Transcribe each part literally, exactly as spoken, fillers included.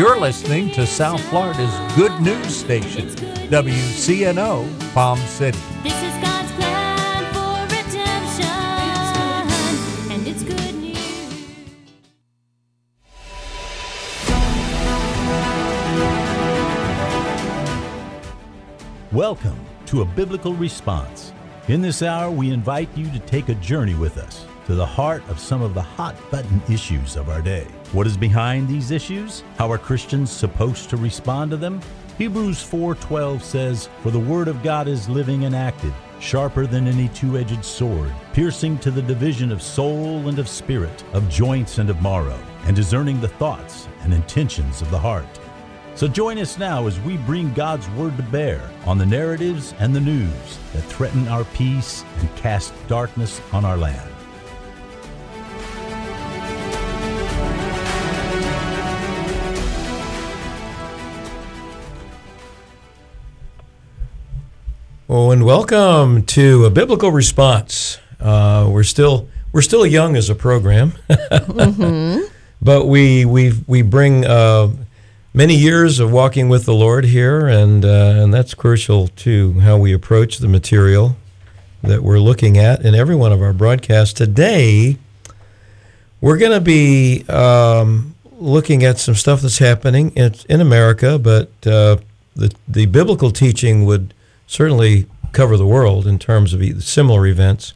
You're listening to South Florida's good news station, W C N O, Palm City. This is God's plan for redemption, and it's good news. Welcome to A Biblical Response. In this hour, we invite you to take a journey with us to the heart of some of the hot-button issues of our day. What is behind these issues? How are Christians supposed to respond to them? Hebrews four twelve says, "For the word of God is living and active, sharper than any two-edged sword, piercing to the division of soul and of spirit, of joints and of marrow, and discerning the thoughts and intentions of the heart." So join us now as we bring God's word to bear on the narratives and the news that threaten our peace and cast darkness on our land. Oh, and welcome to A Biblical Response. Uh, we're still we're still young as a program, mm-hmm. but we we we bring uh, many years of walking with the Lord here, and uh, and that's crucial to how we approach the material that we're looking at in every one of our broadcasts. Today, we're going to be um, looking at some stuff that's happening in, in America, but uh, the the biblical teaching would certainly cover the world in terms of similar events.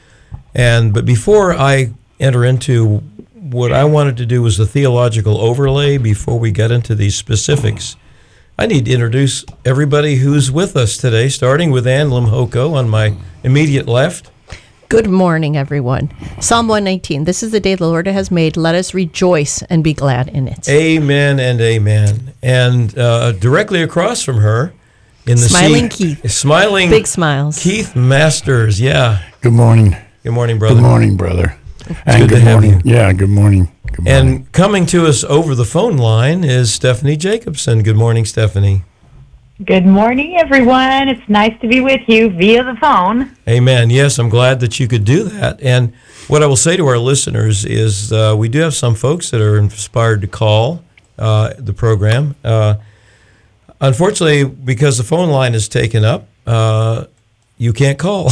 And but before I enter into what I wanted to do was a theological overlay before we get into these specifics, I need to introduce everybody who's with us today, starting with Ann Limhoko on my immediate left. Good morning, everyone. Psalm one nineteen, this is the day the Lord has made. Let us rejoice and be glad in it. Amen and amen. And uh, directly across from her, in the Smiling seat, Keith. Smiling Big smiles. Keith Masters, yeah. Good morning. Good morning, brother. Good morning, brother. And good good to have morning. you. Yeah, good morning. Good morning. And coming to us over the phone line is Stephanie Jacobson. Good morning, Stephanie. Good morning, everyone. It's nice to be with you via the phone. Amen. Yes, I'm glad that you could do that. And what I will say to our listeners is uh, we do have some folks that are inspired to call uh, the program. Uh, unfortunately, because the phone line is taken up, uh, you can't call.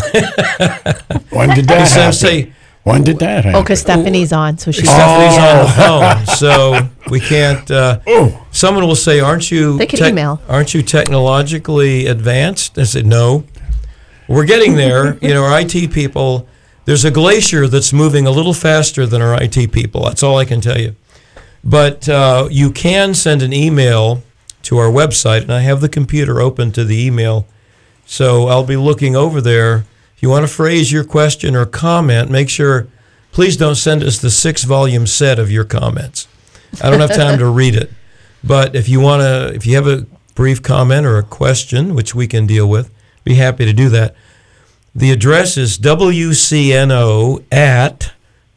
When did that happen? Say, when did that happen? Oh, because Stephanie's on, so she's Stephanie's on the phone, so we can't. Uh, Oh. Someone will say, "Aren't you? They can email. Aren't you technologically advanced?" I said, "No, we're getting there." You know, our I T people. There's a glacier that's moving a little faster than our I T people. That's all I can tell you. But uh, you can send an email to our website, and I have the computer open to the email, so I'll be looking over there. If you want to phrase your question or comment, make sure, please don't send us the six-volume set of your comments. I don't have time to read it. But if you want to, if you have a brief comment or a question, which we can deal with, be happy to do that. The address is W C N O at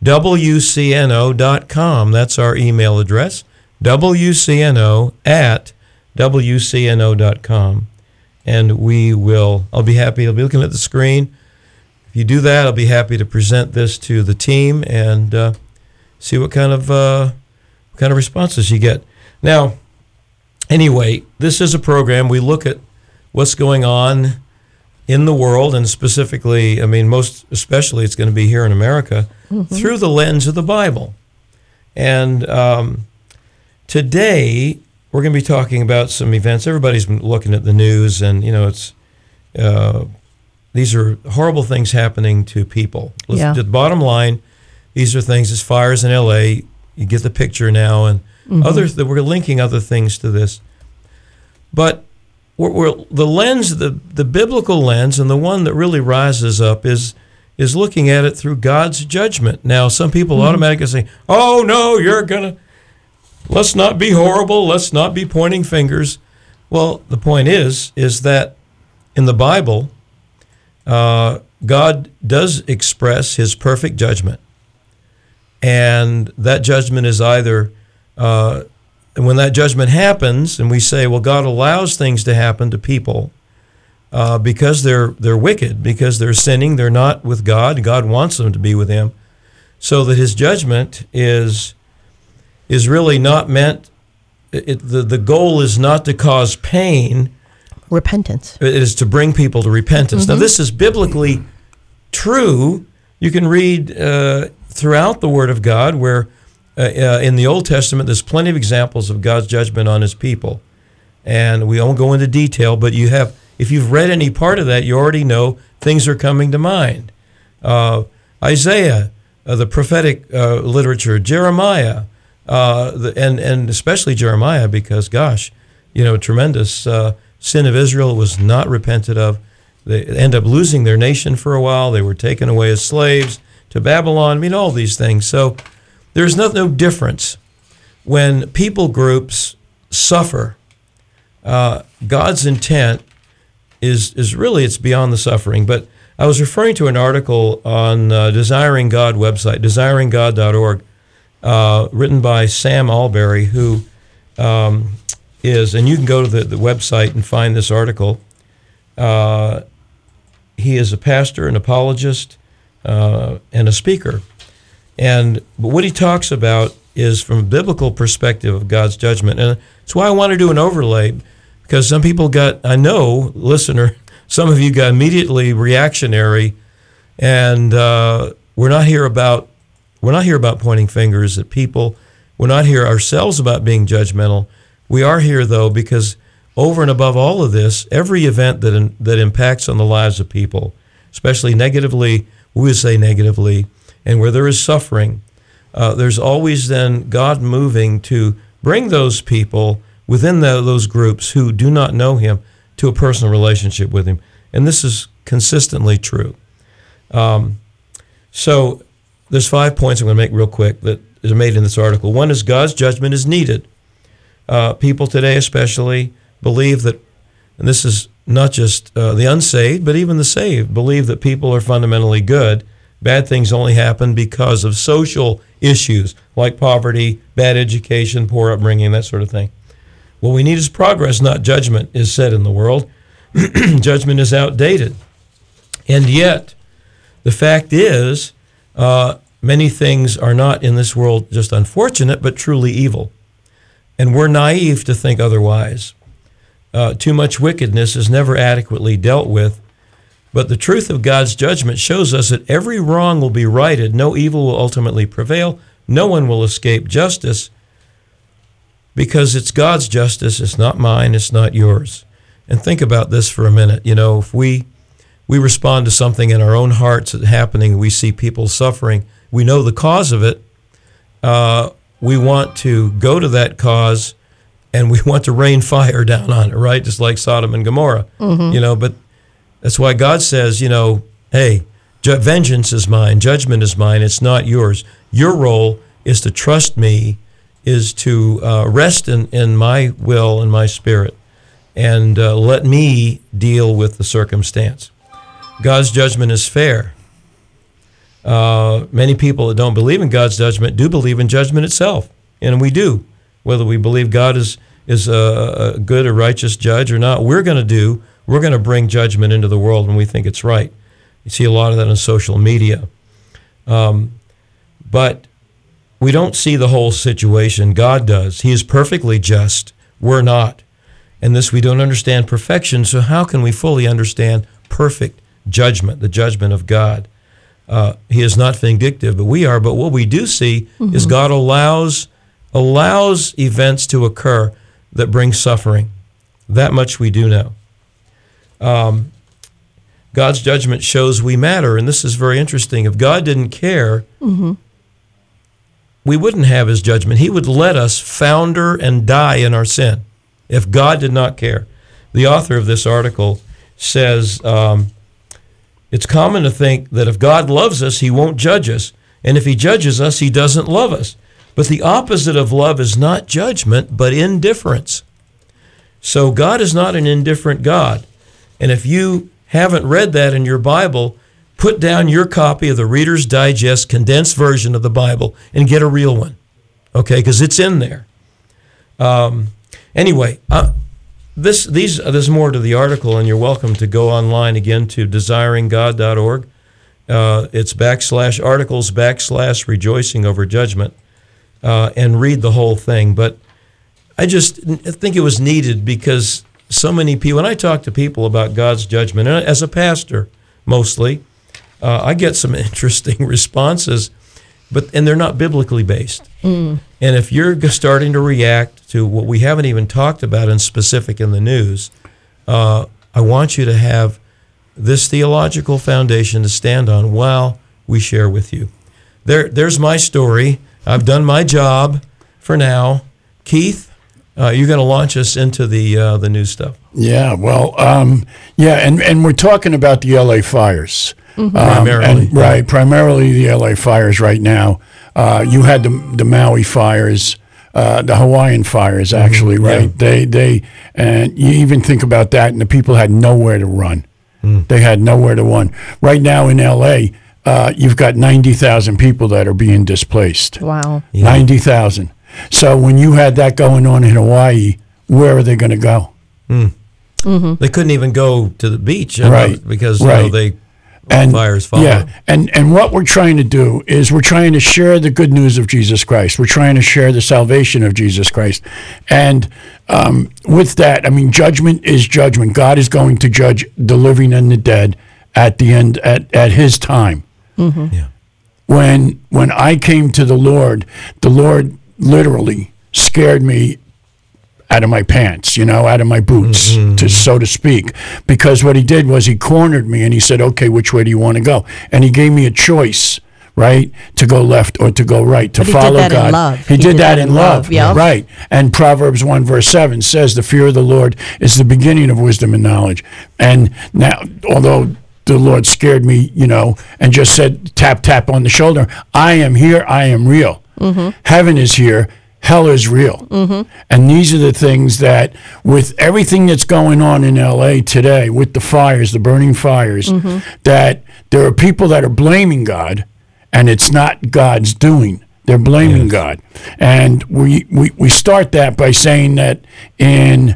W C N O dot com. That's our email address, W C N O at W C N O dot com. And we will, I'll be happy, I'll be looking at the screen. If you do that, I'll be happy to present this to the team and uh, see what kind of uh, what kind of responses you get. Now, anyway, this is a program. We look at what's going on in the world, and specifically, I mean, most especially, it's going to be here in America, mm-hmm. through the lens of the Bible. And um, today, we're going to be talking about some events. Everybody's been looking at the news, and you know, it's. Uh, These are horrible things happening to people. Yeah. The bottom line, these are things, there's fires in L A, you get the picture now, and mm-hmm. others that we're linking other things to this. But we're, we're, the lens, the, the biblical lens, and the one that really rises up is is looking at it through God's judgment. Now, some people mm-hmm. automatically say, oh, no, you're going to, let's not be horrible, let's not be pointing fingers. Well, the point is, is that in the Bible, Uh, God does express his perfect judgment. And that judgment is either, uh, when that judgment happens, and we say, well, God allows things to happen to people uh, because they're they're wicked, because they're sinning, they're not with God. God wants them to be with him. So that his judgment is is really not meant it, the, the goal is not to cause pain. Repentance. It is to bring people to repentance. Mm-hmm. Now, this is biblically true. You can read uh, throughout the Word of God where uh, uh, in the Old Testament there's plenty of examples of God's judgment on his people. And we won't go into detail, but you have, if you've read any part of that, you already know things are coming to mind. Uh, Isaiah, uh, the prophetic uh, literature, Jeremiah, uh, the, and, and especially Jeremiah, because, gosh, you know, tremendous uh, sin of Israel was not repented of. They end up losing their nation for a while. They were taken away as slaves to Babylon. I mean, all these things. So there's no, no difference when people groups suffer. Uh, God's intent is is really, it's beyond the suffering. But I was referring to an article on uh, Desiring God website, desiring god dot org, uh, written by Sam Alberry, who um, is, and you can go to the, the website and find this article. Uh, he is a pastor, an apologist, uh, and a speaker. And but what he talks about is from a biblical perspective of God's judgment. And that's why I want to do an overlay, because some people got, I know, listener, some of you got immediately reactionary, and uh, we're not here about we're not here about pointing fingers at people. We're not here ourselves about being judgmental. We are here, though, because over and above all of this, every event that in, that impacts on the lives of people, especially negatively, we would say negatively, and where there is suffering, uh, there's always then God moving to bring those people within the, those groups who do not know him to a personal relationship with him. And this is consistently true. Um, so there's five points I'm going to make real quick that are made in this article. One is God's judgment is needed. Uh, people today especially believe that, and this is not just uh, the unsaved, but even the saved, believe that people are fundamentally good. Bad things only happen because of social issues like poverty, bad education, poor upbringing, that sort of thing. What we need is progress, not judgment, is said in the world. Judgment is outdated. And yet, the fact is, uh, many things are not in this world just unfortunate, but truly evil. And we're naive to think otherwise. Uh, too much wickedness is never adequately dealt with. But the truth of God's judgment shows us that every wrong will be righted. No evil will ultimately prevail. No one will escape justice, because it's God's justice. It's not mine. It's not yours. And think about this for a minute. You know, if we we respond to something in our own hearts that's happening, we see people suffering, we know the cause of it, uh, we want to go to that cause and we want to rain fire down on it, right? Just like Sodom and Gomorrah, mm-hmm. you know, but that's why God says, you know, hey, ju- vengeance is mine, judgment is mine, it's not yours. Your role is to trust me, is to uh, rest in, in my will and my spirit, and uh, let me deal with the circumstance. God's judgment is fair. Uh, many people that don't believe in God's judgment do believe in judgment itself, and we do. Whether we believe God is, is a, a good or righteous judge or not, we're going to do, we're going to bring judgment into the world when we think it's right. You see a lot of that on social media. Um, but we don't see the whole situation. God does. He is perfectly just. We're not. And this, we don't understand perfection, so how can we fully understand perfect judgment, the judgment of God? Uh, he is not vindictive, but we are. But what we do see mm-hmm. is God allows allows events to occur that bring suffering. That much we do know. Um, God's judgment shows we matter, and this is very interesting. If God didn't care, mm-hmm. we wouldn't have his judgment. He would let us founder and die in our sin if God did not care. The author of this article says, um, it's common to think that if God loves us, he won't judge us. And if he judges us, he doesn't love us. But the opposite of love is not judgment, but indifference. So God is not an indifferent God. And if you haven't read that in your Bible, put down your copy of the Reader's Digest condensed version of the Bible and get a real one, okay? Because it's in there. Um, anyway, uh, this these uh, there's more to the article, and you're welcome to go online again to desiring god dot org. Uh, it's backslash articles backslash rejoicing over judgment, uh, and read the whole thing. But I just n- think it was needed because so many people, when I talk to people about God's judgment, and as a pastor mostly, uh, I get some interesting responses, but and they're not biblically based. And if you're g- starting to react to what we haven't even talked about in specific in the news, uh, I want you to have this theological foundation to stand on while we share with you. There, there's my story. I've done my job for now. Keith, uh, you're going to launch us into the uh, the new stuff. Yeah, well, um, yeah, and, and we're talking about the L A fires. Um, Primarily. and- right, primarily the L A fires right now. Uh, you had the, the Maui fires, uh, the Hawaiian fires, actually, right? yeah. They, they, and you even think about that, and the people had nowhere to run. They had nowhere to run. Right now in L A, uh, you've got ninety thousand people that are being displaced. Wow. ninety thousand. So when you had that going on in Hawaii, where are they going to go? They couldn't even go to the beach, you know, Right, because you know, right. they And fires followed. yeah, and and what we're trying to do is we're trying to share the good news of Jesus Christ. We're trying to share the salvation of Jesus Christ, and um, with that, I mean, judgment is judgment. God is going to judge the living and the dead at the end at at His time. Yeah. When when I came to the Lord, the Lord literally scared me out of my pants, you know, out of my boots, to so to speak, because what he did was he cornered me and he said, "Okay, which way do you want to go?" And he gave me a choice, right, to go left or to go right, to But he did follow that in God. love. He, did, that, in love, yeah. right? And Proverbs one verse seven says, "The fear of the Lord is the beginning of wisdom and knowledge." And now, although the Lord scared me, you know, and just said, tap, tap on the shoulder, I am here, I am real. Heaven is here, hell is real. And these are the things that, with everything that's going on in L A today, with the fires, the burning fires, that there are people that are blaming God, and it's not God's doing. They're blaming Yes. God. And we, we, we start that by saying that in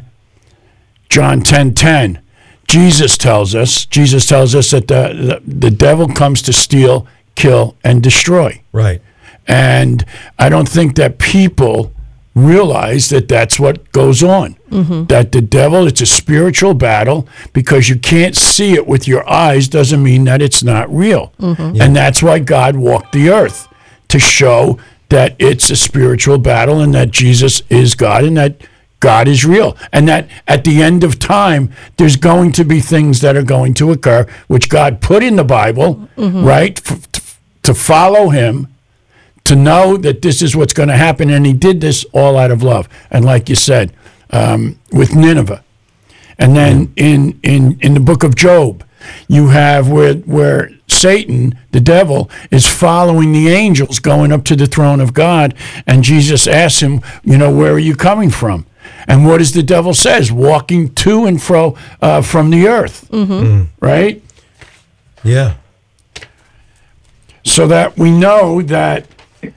John ten ten, Jesus tells us, Jesus tells us that the, the, the devil comes to steal, kill, and destroy. Right. And I don't think that people realize that that's what goes on. That the devil, it's a spiritual battle, because you can't see it with your eyes doesn't mean that it's not real. And that's why God walked the earth, to show that it's a spiritual battle and that Jesus is God and that God is real. And that at the end of time, there's going to be things that are going to occur, which God put in the Bible, right, f- t- to follow him, to know that this is what's going to happen. And he did this all out of love. And like you said, um, with Nineveh. And then in, in, in the book of Job, you have where, where Satan, the devil, is following the angels going up to the throne of God. And Jesus asks him, you know, where are you coming from? And what does the devil says? Walking to and fro uh, from the earth, right? Yeah. So that we know that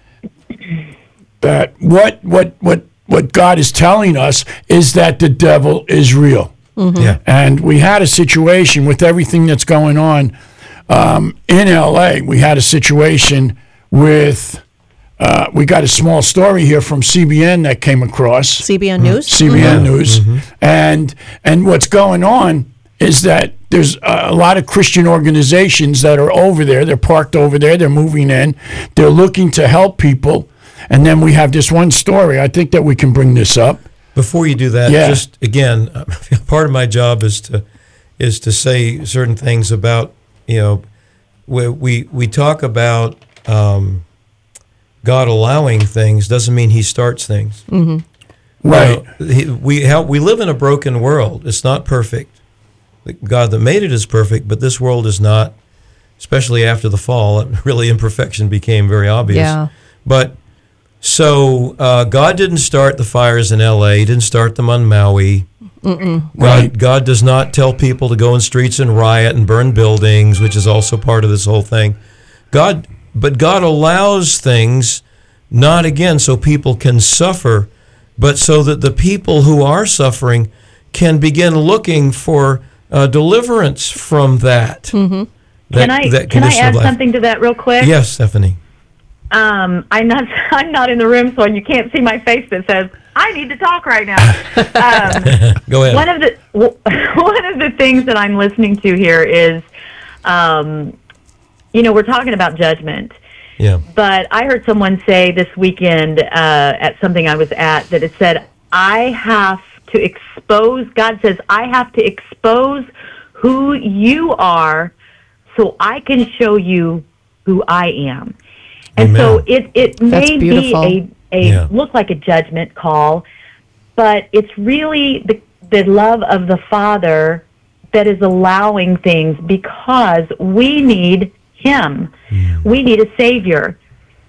that what what what what God is telling us is that the devil is real. Yeah. And we had a situation with everything that's going on um, in L A. We had a situation with, uh, we got a small story here from C B N that came across. C B N News? C B N News. And and what's going on is that there's a lot of Christian organizations that are over there. They're parked over there. They're moving in. They're looking to help people. And then we have this one story. I think that we can bring this up. Before you do that, Yeah. just again, part of my job is to is to say certain things about, you know, we we, we talk about um, God allowing things doesn't mean He starts things. Right. You know, he, we have, we live in a broken world. It's not perfect. The God that made it is perfect, but this world is not. Especially after the fall, really imperfection became very obvious. Yeah. But so uh, God didn't start the fires in L A. He didn't start them on Maui. God, Right. God does not tell people to go in streets and riot and burn buildings, which is also part of this whole thing. God, but God allows things, not again so people can suffer, but so that the people who are suffering can begin looking for uh, deliverance from that. Can that, I that can I condition of add life. something to that real quick? Yes, Stephanie. Um, I'm not I'm not in the room, so you can't see my face that says I need to talk right now. Um, Go ahead. one of the one of the things that I'm listening to here is, um, you know, we're talking about judgment. Yeah. But I heard someone say this weekend uh, at something I was at that it said, I have to expose, God says, I have to expose who you are so I can show you who I am. And Amen. so it, it That's may beautiful. be a, a Yeah. look like a judgment call, but it's really the, the love of the Father that is allowing things because we need Him. Mm. We need a Savior.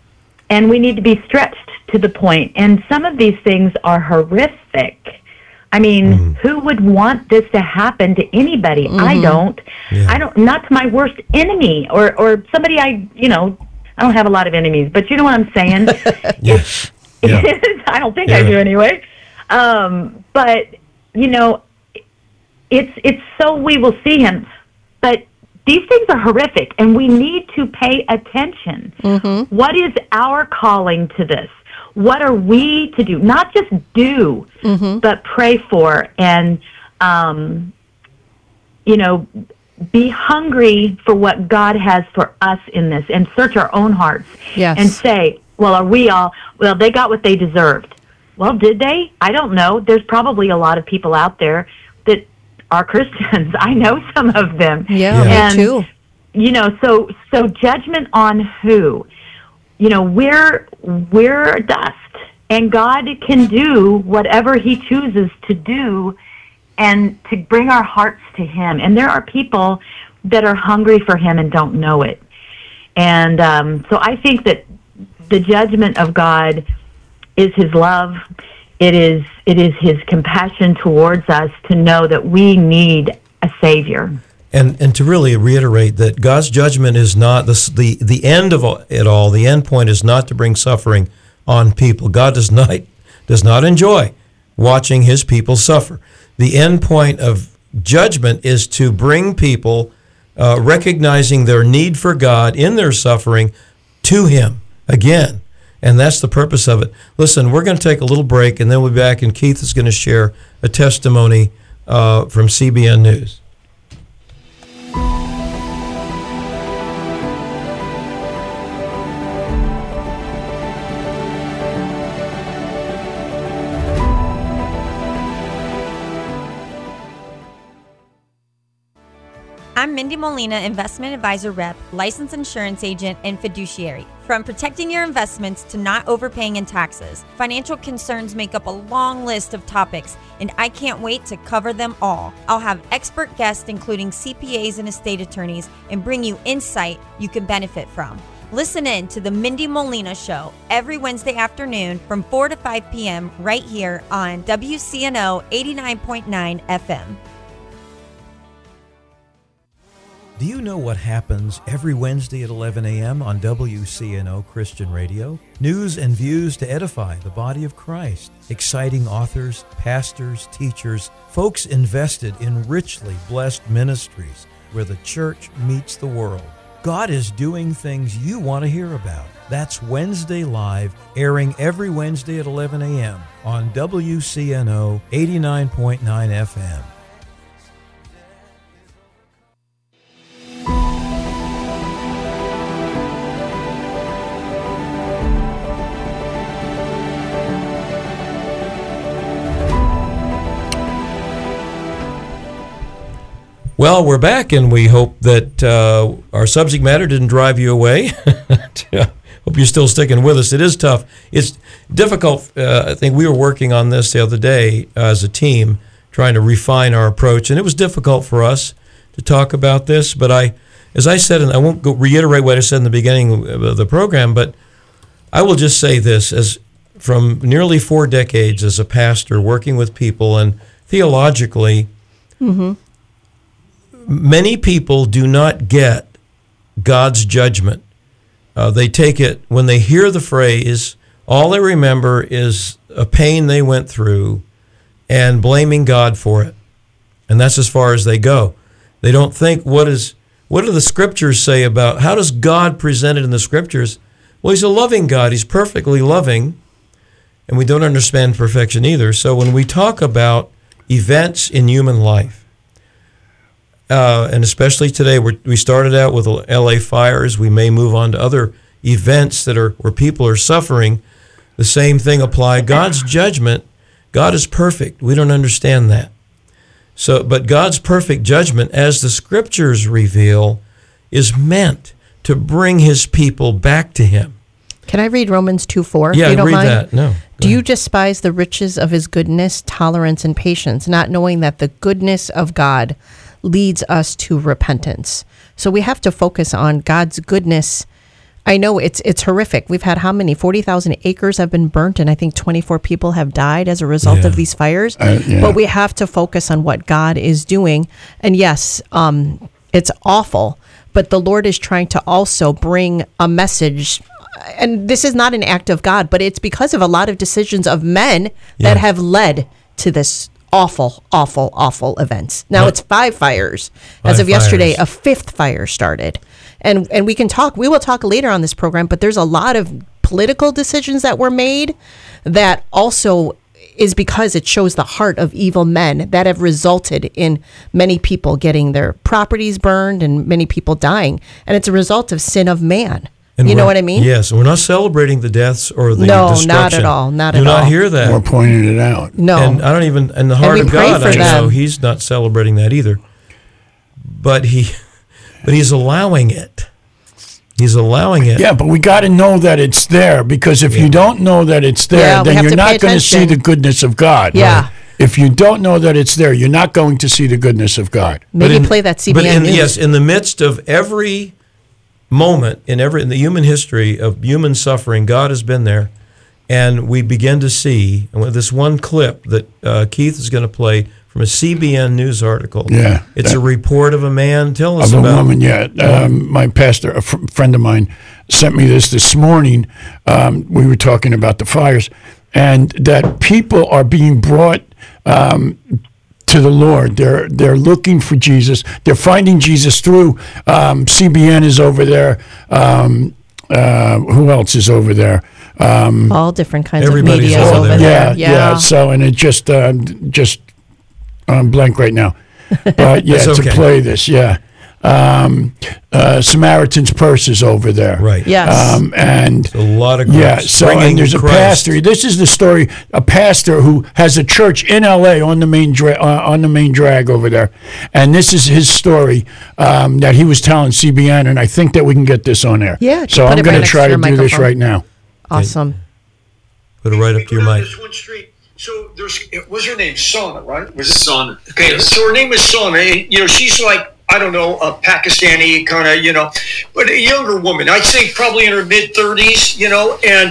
And we need to be stretched to the point. And some of these things are horrific. I mean, Mm. who would want this to happen to anybody? I don't. Yeah. I don't. Not to my worst enemy or or somebody I, you know, I don't have a lot of enemies, but you know what I'm saying? Yes. Yeah. I don't think I Yeah. do anyway. Um, but you know, it's it's so we will see Him. But these things are horrific, and we need to pay attention. Mm-hmm. What is our calling to this? What are we to do? Not just do, Mm-hmm. but pray for, and um, you know, be hungry for what God has for us in this, and search our own hearts, Yes. and say, well, are we all? Well, they got what they deserved. Well, did they? I don't know. There's probably a lot of people out there that are Christians. I know some of them. Yeah, And, me too. You know, so so judgment on who? You know, we're we're dust, and God can do whatever He chooses to do, and to bring our hearts to Him. And there are people that are hungry for Him and don't know it. And um, so I think that the judgment of God is His love. It is it is His compassion towards us to know that we need a Savior. And and to really reiterate that God's judgment is not the the the end of it all. The end point is not to bring suffering on people. God does not does not enjoy watching His people suffer. The end point of judgment is to bring people uh, recognizing their need for God in their suffering to Him again. And that's the purpose of it. Listen, we're going to take a little break, and then we'll be back, and Keith is going to share a testimony uh, from C B N News. I'm Mindy Molina, Investment Advisor Rep, Licensed Insurance Agent, and Fiduciary. From protecting your investments to not overpaying in taxes, financial concerns make up a long list of topics, and I can't wait to cover them all. I'll have expert guests, including C P As and estate attorneys, and bring you insight you can benefit from. Listen in to the Mindy Molina Show every Wednesday afternoon from four to five p.m. right here on W C N O eighty-nine point nine F M. Do you know what happens every Wednesday at eleven a.m. on W C N O Christian Radio? News and views to edify the body of Christ. Exciting authors, pastors, teachers, folks invested in richly blessed ministries where the church meets the world. God is doing things you want to hear about. That's Wednesday Live, airing every Wednesday at eleven a.m. on W C N O eighty-nine point nine F M. Well, we're back, and we hope that uh, our subject matter didn't drive you away. Hope you're still sticking with us. It is tough. It's difficult. Uh, I think we were working on this the other day uh, as a team, trying to refine our approach, and it was difficult for us to talk about this. But I, as I said, and I won't go reiterate what I said in the beginning of the program, but I will just say this: as from nearly four decades as a pastor, working with people and theologically. Mm-hmm. Many people do not get God's judgment. Uh, they take it, when they hear the phrase, all they remember is a pain they went through and blaming God for it. And that's as far as they go. They don't think, what is what do the scriptures say about, how does God present it in the scriptures? Well, He's a loving God. He's perfectly loving. and we don't understand perfection either. So when we talk about events in human life, uh, and especially today, we're, we started out with L A fires. We may move on to other events that are where people are suffering. The same thing apply. God's judgment, God is perfect. We don't understand that. So, but God's perfect judgment, as the scriptures reveal, is meant to bring his people back to him. Can I read Romans two four? Yeah, if you don't read mind? that. No. Do you despise the riches of his goodness, tolerance, and patience, not knowing that the goodness of God leads us to repentance? So we have to focus on God's goodness. I know it's it's horrific. We've had how many? forty thousand acres have been burnt, and I think twenty-four people have died as a result Yeah. of these fires. Uh, yeah. But we have to focus on what God is doing. And yes, um, it's awful, but the Lord is trying to also bring a message. And this is not an act of God, but it's because of a lot of decisions of men Yeah. that have led to this awful, awful, awful events. Now What? it's five fires. As Five of yesterday, fires. a fifth fire started. And and we can talk, we will talk later on this program, but there's a lot of political decisions that were made that also is because it shows the heart of evil men that have resulted in many people getting their properties burned and many people dying. And it's a result of sin of man. And You know we're- what I mean? Yes, we're not celebrating the deaths or the No, not destruction. at all, not Do at not all. hear that. We're pointing it out. No. And I don't even, in the heart we of pray God, for I know them. he's not celebrating that either. But he, but he's allowing it. He's allowing it. Yeah, but we got to know that it's there, because if you don't know that it's there, Yeah, we then have you're to pay not going to see attention. the goodness of God. Yeah. Right? If you don't know that it's there, you're not going to see the goodness of God. Maybe in- play that C B but N in, News. yes, in the midst of every moment in every in the human history of human suffering, God has been there, and we begin to see. And with this one clip that uh, Keith is going to play from a C B N News article. Yeah, it's that- a report of a man. Tell us Of a about woman, yeah. Um, my pastor, a fr- friend of mine, sent me this this morning. Um, we were talking about the fires, and that people are being brought um, to the Lord. They're they're looking for Jesus. They're finding Jesus through um, C B N is over there. Um, uh, who else is over there? Um, All different kinds Everybody's of media over over there. there. yeah, yeah, So, and it just uh, just I'm blank right now. But yeah, That's okay. to play this, yeah. Um, uh, Samaritan's Purse is over there. right. Yes. Um, and a lot of yeah, groups so bringing and there's a Christ. pastor. This is the story. A pastor who has a church in L A on the main dra- uh, on the main drag over there, and this is his story um, that he was telling C B N. And I think that we can get this on air. Yeah, So put I'm it right going to next try to to your do this microphone. right now. Awesome. Put it right up to your We go down mic. This one street. So there's, what's her name? Sana, right? Was it Sana? Okay, so her name is Sana. And, you know, she's like, I don't know, a Pakistani kind of, you know, but a younger woman. I'd say probably in her mid thirties, you know, and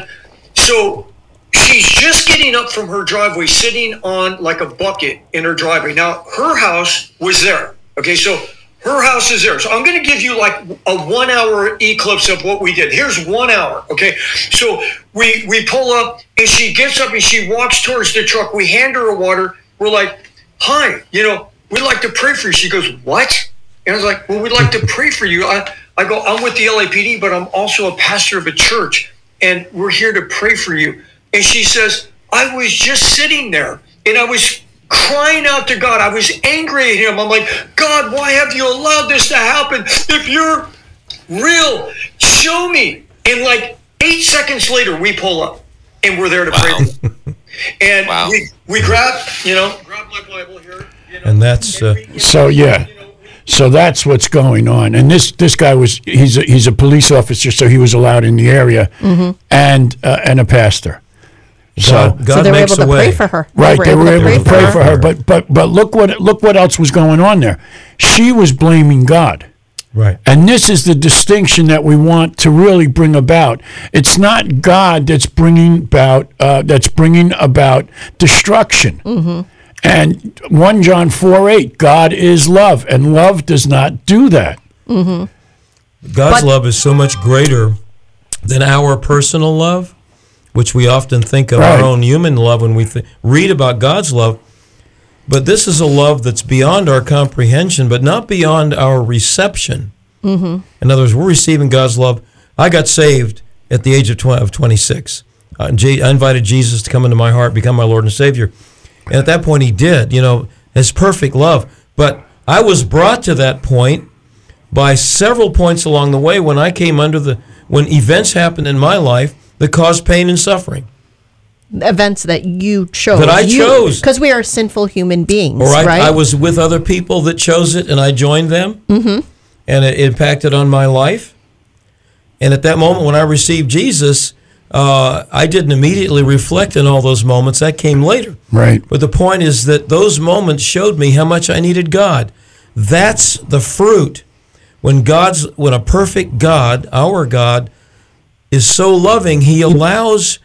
so she's just getting up from her driveway, sitting on like a bucket in her driveway. Now, her house was there. Okay, so her house is there. So I'm going to give you like a one hour eclipse of what we did. Here's one hour. Okay. So we, we pull up and she gets up and she walks towards the truck. We hand her a water. We're like, hi, you know, we'd like to pray for you. She goes, what? And I was like, well, we'd like to pray for you. I, I go, I'm with the L A P D, but I'm also a pastor of a church and we're here to pray for you. And she says, I was just sitting there and I was crying out to God. I was angry at him. I'm like, God, why have you allowed this to happen? If you're real, show me. And like eight seconds later, we pull up and we're there to pray. Wow. And Wow. we, we grab, you know, grab my Bible here. You know, And that's, uh, we- So yeah, so that's what's going on. And this this guy was he's a, he's a police officer, so he was allowed in the area, and uh, and a pastor. So God, God so they were makes able a to way. pray for her. right, they were able to pray for her. her. But but but look what look what else was going on there. She was blaming God. Right. And this is the distinction that we want to really bring about. It's not God that's bringing about uh, that's bringing about destruction. Mm-hmm. And First John four eight, God is love, and love does not do that. Mm-hmm. God's But- love is so much greater than our personal love, which we often think of Right. our own human love when we th- read about God's love. But this is a love that's beyond our comprehension, but not beyond our reception. Mm-hmm. In other words, we're receiving God's love. I got saved at the age of, tw- of twenty-six. Uh, Je- I invited Jesus to come into my heart, become my Lord and Savior. And at that point, he did, you know, his perfect love. But I was brought to that point by several points along the way when I came under the, when events happened in my life that caused pain and suffering. Events that you chose. That I chose. Because we are sinful human beings, Or I, right? I was with other people that chose it, and I joined them, mm-hmm. and it impacted on my life. And at that moment when I received Jesus, uh, I didn't immediately reflect on all those moments. That came later. Right. But the point is that those moments showed me how much I needed God. That's the fruit. When God's, when a perfect God, our God, is so loving, he allows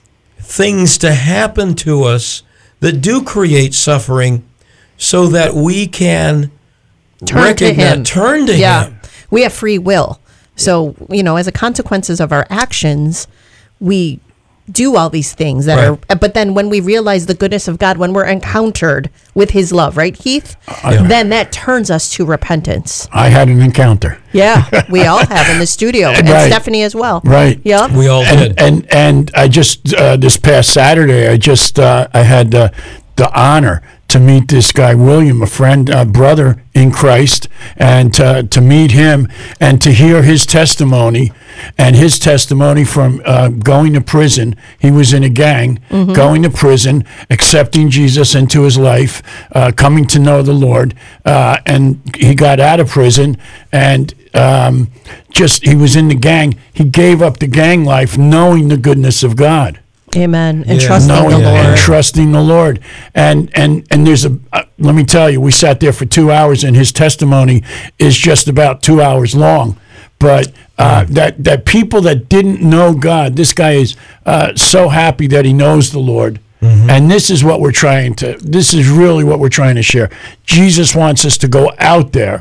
things to happen to us that do create suffering so that we can turn to him. Turn to yeah. him. We have free will. So, you know, as a consequences of our actions, we do all these things that Right. are, but then when we realize the goodness of God, when we're encountered with his love, right, Heath? Yeah. Then that turns us to repentance. I had an encounter. Yeah, we all have in the studio, and Right. Stephanie as well. Right. Yep. We all did. and, and and I just uh, this past Saturday, I just uh, I had uh, the honor to meet this guy William, a friend, uh, brother in Christ, and to, to meet him and to hear his testimony, and his testimony from uh, going to prison. He was in a gang, Mm-hmm. going to prison, accepting Jesus into his life, uh, coming to know the Lord, uh, and he got out of prison and. Um, just he was in the gang. He gave up the gang life, knowing the goodness of God. Amen. And Yeah. trusting knowing the Lord. and trusting the Lord. And and and there's a uh, let me tell you, we sat there for two hours, and his testimony is just about two hours long. But uh, that that people that didn't know God, this guy is uh, so happy that he knows the Lord. Mm-hmm. And this is what we're trying to. This is really what we're trying to share. Jesus wants us to go out there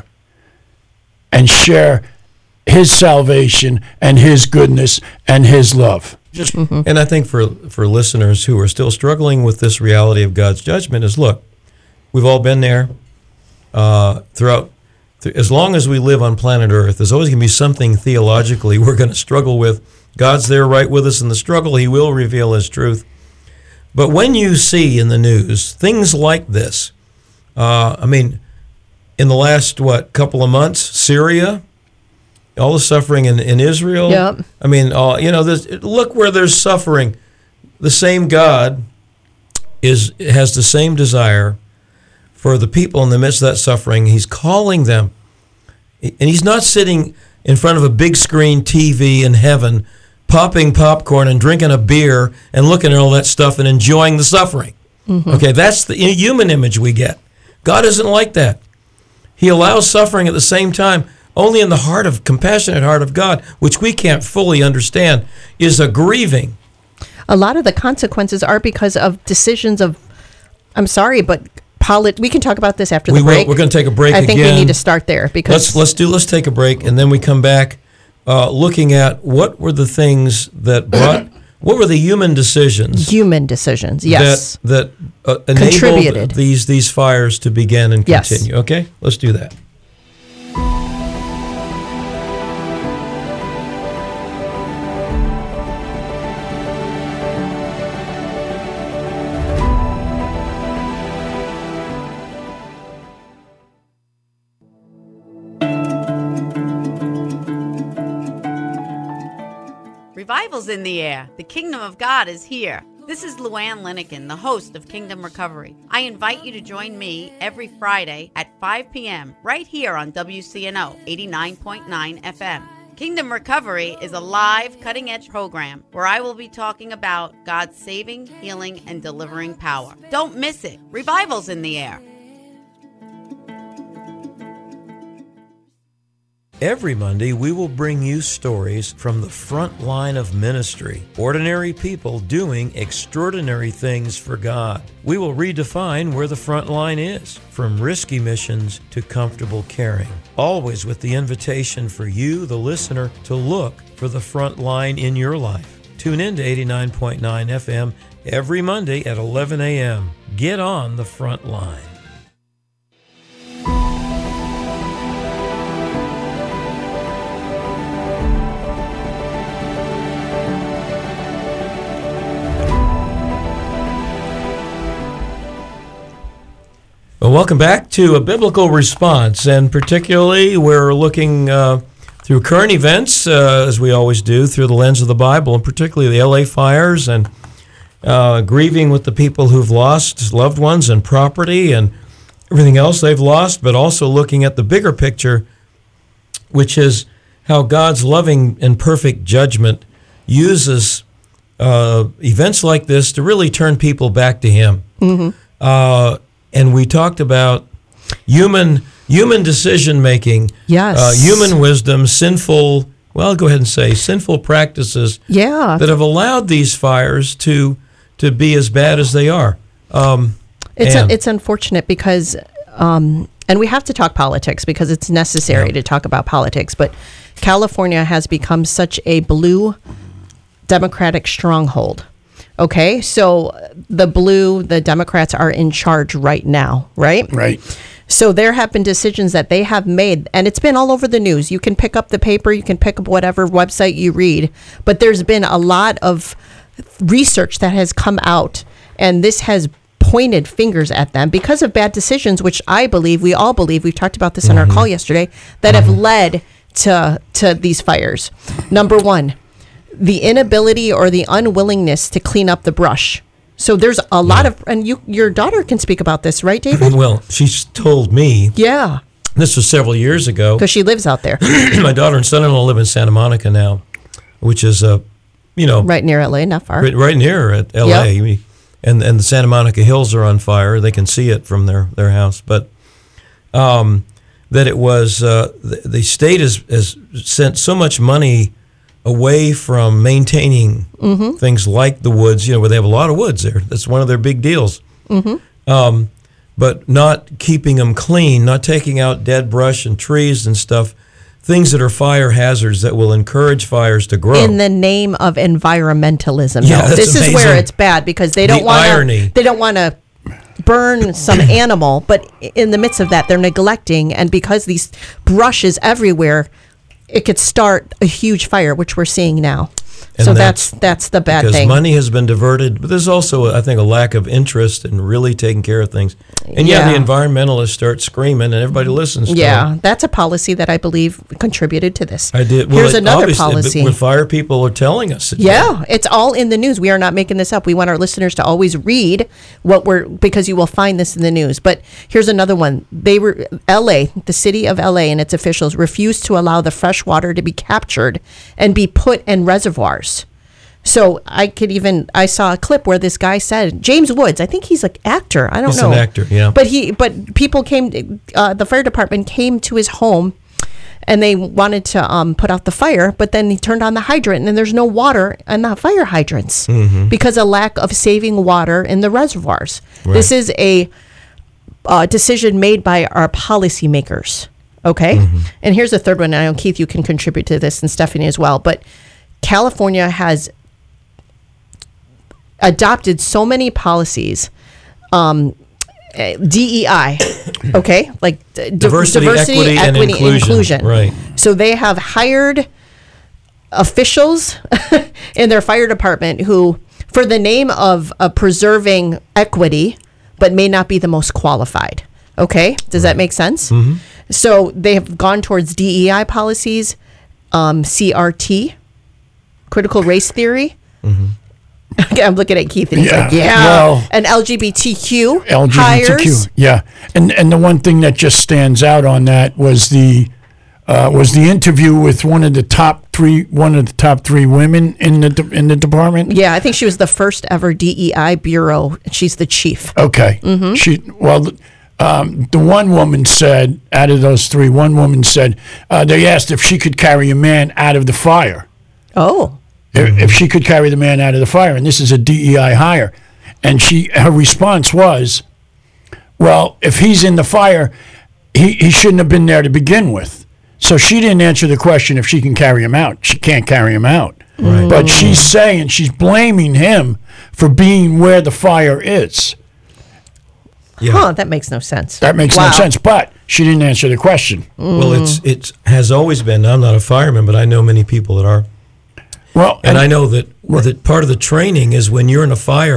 and share his salvation and his goodness and his love. Just, and I think for for listeners who are still struggling with this reality of God's judgment is, look, we've all been there. Uh, throughout, th- as long as we live on planet Earth, there's always going to be something theologically we're going to struggle with. God's there right with us in the struggle. He will reveal his truth. But when you see in the news things like this, uh, I mean, in the last, what, couple of months, Syria, all the suffering in, in Israel. Yep. I mean, uh, you know, there's, look where there's suffering. The same God is has the same desire for the people in the midst of that suffering. He's calling them. And he's not sitting in front of a big screen T V in heaven, popping popcorn and drinking a beer and looking at all that stuff and enjoying the suffering. Mm-hmm. Okay, that's the human image we get. God isn't like that. He allows suffering at the same time. Only in the heart of, compassionate heart of God, which we can't fully understand, is a grieving. A lot of the consequences are because of decisions of, I'm sorry, but polit- we can talk about this after We the will. break. We're going to take a break I think again. we need to start there because Let's let's do let's take a break, and then we come back uh, looking at what were the things that brought, what were the human decisions human decisions, yes. that that uh, Contributed. enabled these these fires to begin and Yes. continue. Okay, let's do that. Revival's in the air. The kingdom of God is here. This is Luann Linikin, the host of Kingdom Recovery. I invite you to join me every Friday at five p.m. right here on W C N O eighty-nine point nine F M. Kingdom Recovery is a live, cutting-edge program where I will be talking about God's saving, healing, and delivering power. Don't miss it. Revival's in the air. Every Monday, we will bring you stories from the front line of ministry. Ordinary people doing extraordinary things for God. We will redefine where the front line is, from risky missions to comfortable caring. Always with the invitation for you, the listener, to look for the front line in your life. Tune in to eighty-nine point nine F M every Monday at eleven a.m. Get on the front line. welcome back to A Biblical Response, and particularly we're looking uh, through current events, uh, as we always do, through the lens of the Bible, and particularly the L A fires, and uh, grieving with the people who've lost loved ones and property and everything else they've lost, but also looking at the bigger picture, which is how God's loving and perfect judgment uses uh, events like this to really turn people back to Him. Mm-hmm. Uh, and we talked about human human decision making, Yes. uh, human wisdom, sinful. Well, I'll go ahead and say sinful practices Yeah. that have allowed these fires to to be as bad as they are. Um, It's and- a, it's unfortunate because, um, and we have to talk politics because it's necessary Yeah. to talk about politics. But California has become such a blue Democratic stronghold. Okay, so the blue, the Democrats are in charge right now, right? Right. So there have been decisions that they have made, and it's been all over the news. You can pick up the paper, you can pick up whatever website you read, but there's been a lot of research that has come out, and this has pointed fingers at them because of bad decisions, which I believe, we all believe, we've talked about this on our call yesterday, that have led to to these fires. Number one, the inability or the unwillingness to clean up the brush. So there's a lot of, and you, your daughter can speak about this, right, David? well, she's told me, Yeah, this was several years ago, because she lives out there, my daughter and son-in-law live in Santa Monica now, which is, uh, you know, right near L A, not far. right, right near at L A. Yep. And and the Santa Monica Hills are on fire. They can see it from their, their house. But um, that it was, uh, the, the state has, has sent so much money away from maintaining Mm-hmm. things like the woods, you know, where they have a lot of woods there. That's one of their big deals. Mm-hmm. Um, but not keeping them clean, not taking out dead brush and trees and stuff, things that are fire hazards that will encourage fires to grow. In the name of environmentalism. Yeah, though. that's This is where amazing. it's bad because they don't The want irony. to. They don't want to burn some animal, but in the midst of that, they're neglecting, and because these brush is everywhere, it could start a huge fire, which we're seeing now. And so that's that's that's the bad because thing. money has been diverted, but there's also, I think, a lack of interest in really taking care of things. And yeah, Yeah. the environmentalists start screaming, and everybody listens to Yeah, them. that's a policy that I believe contributed to this. I did. Well, Here's it another obviously- policy. When fire people are telling us. it Yeah, it's all in the news. We are not making this up. We want our listeners to always read what we're, because you will find this in the news. But here's another one. They were L A, the city of L A and its officials refused to allow the fresh water to be captured and be put in reservoirs. So I could even, I saw a clip where this guy said, James Woods, I think he's an actor. I don't He's know. an actor, yeah. But he, but people came, uh, the fire department came to his home and they wanted to um, put out the fire, but then he turned on the hydrant and then there's no water in the fire hydrants Mm-hmm. because of lack of saving water in the reservoirs. Right. This is a uh, decision made by our policymakers. Okay. Mm-hmm. And here's the third one. And I know, Keith, you can contribute to this and Stephanie as well. But California has adopted so many policies, um, eh, D E I, okay, like d- Diversity, equity, and inclusion. Right. So they have hired officials in their fire department who, for the name of uh, preserving equity, but may not be the most qualified. Okay, does that make sense? Mm-hmm. So they have gone towards D E I policies, um, C R T, critical race theory. Mm-hmm. I'm looking at Keith and he's Yeah, like, yeah. well- and L G B T Q L G B T Q. hires. Yeah, and and the one thing that just stands out on that was the uh, was the interview with one of the top three one of the top three women in the de- in the department. Yeah, I think she was the first ever D E I bureau. She's the chief. Okay. Mm-hmm. She well, um, the one woman said out of those three, one woman said uh, they asked if she could carry a man out of the fire. Oh. If, if she could carry the man out of the fire, and this is a D E I hire, and she her response was, "Well, if he's in the fire, he he shouldn't have been there to begin with." So she didn't answer the question if she can carry him out. She can't carry him out. Right. But she's saying she's blaming him for being where the fire is. Yeah. Huh, that makes no sense. That makes Wow. no sense. But she didn't answer the question. Well, it's it has always been. I'm not a fireman, but I know many people that are. Well, And I know that that part of the training is when you're in a fire,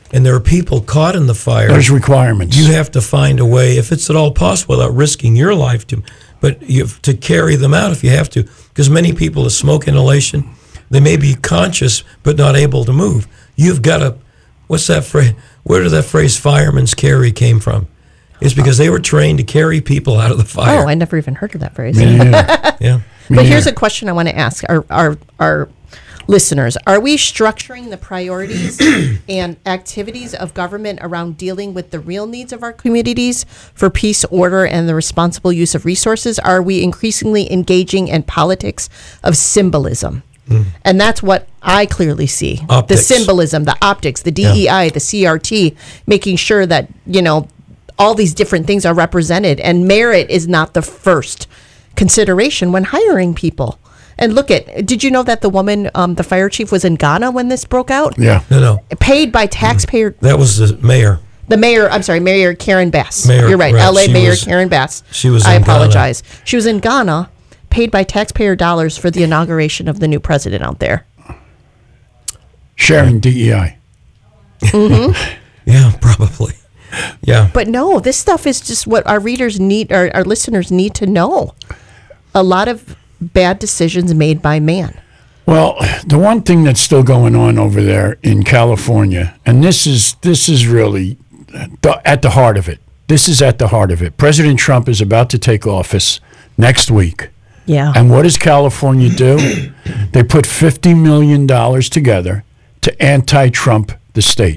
and there are people caught in the fire. There's requirements. You have to find a way, if it's at all possible, without risking your life, to, but you have to carry them out if you have to, because many people with smoke inhalation, they may be conscious but not able to move. You've got to, what's that phrase? Where did that phrase "fireman's carry" came from? It's because they were trained to carry people out of the fire. Oh, I never even heard of that phrase. Yeah. Yeah. But here's a question I want to ask our, our, our listeners. Are we structuring the priorities and activities of government around dealing with the real needs of our communities for peace, order, and the responsible use of resources? Are we increasingly engaging in politics of symbolism? Mm. And that's what I clearly see. Optics. The symbolism, the optics, the D E I, yeah. the C R T, making sure that, you know, all these different things are represented, and merit is not the first consideration when hiring people. And look at, did you know that the woman, um, the fire chief, was in Ghana when this broke out? Yeah. No, no. Paid by taxpayer. That was the mayor. The mayor, I'm sorry, Mayor Karen Bass. Mayor, You're right, right. L A She Mayor was- Karen Bass. she was I in apologize. She was in Ghana, paid by taxpayer dollars for the inauguration of the new president out there. Sharing D E I. Mm-hmm. Yeah, probably. Yeah. But no, this stuff is just what our readers need, our, our listeners need to know. A lot of bad decisions made by man. Well, the one thing that's still going on over there in California, and this is this is really the, at the heart of it. This is at the heart of it. President Trump is about to take office next week. Yeah. And what does California do? They put fifty million dollars together to anti-Trump the state.